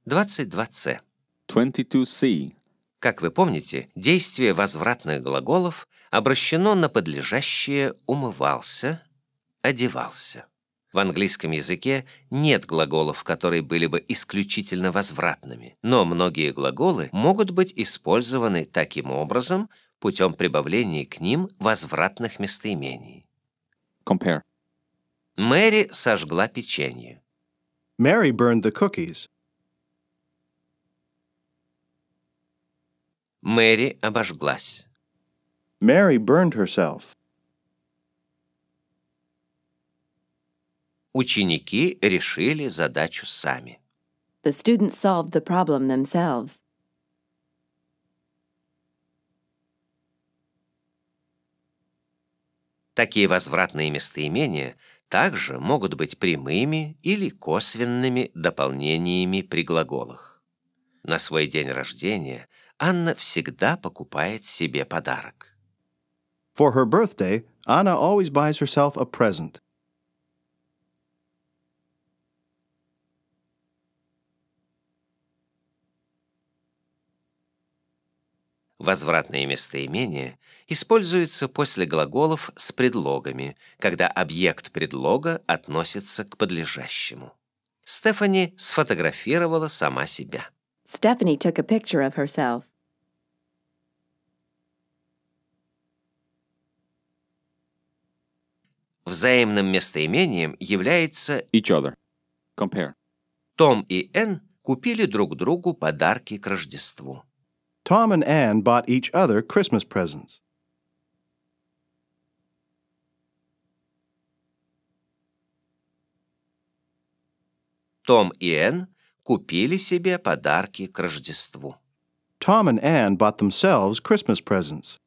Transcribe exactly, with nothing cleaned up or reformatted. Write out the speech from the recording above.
двадцать два С. twenty-two C. Как вы помните, действие возвратных глаголов обращено на подлежащее «умывался», «одевался». В английском языке нет глаголов, которые были бы исключительно возвратными, но многие глаголы могут быть использованы таким образом путем прибавления к ним возвратных местоимений. Compare. Мэри сожгла печенье. Mary burned the cookies. Мэри обожглась. Mary burned herself. Ученики решили задачу сами. The students solved the problem themselves. Такие возвратные местоимения также могут быть прямыми или косвенными дополнениями при глаголах. На свой день рождения Анна всегда покупает себе подарок. For her birthday, Anna always buys herself a present. Возвратные местоимения используются после глаголов с предлогами, когда объект предлога относится к подлежащему. Стефани сфотографировала сама себя. Stephanie took a picture of herself. Взаимным местоимением является Each other. Compare. Том и Энн купили друг другу подарки к Рождеству. Tom and Anne bought each other Christmas presents. Том и Энн купили себе подарки к Рождеству. Tom and Anne bought themselves Christmas presents.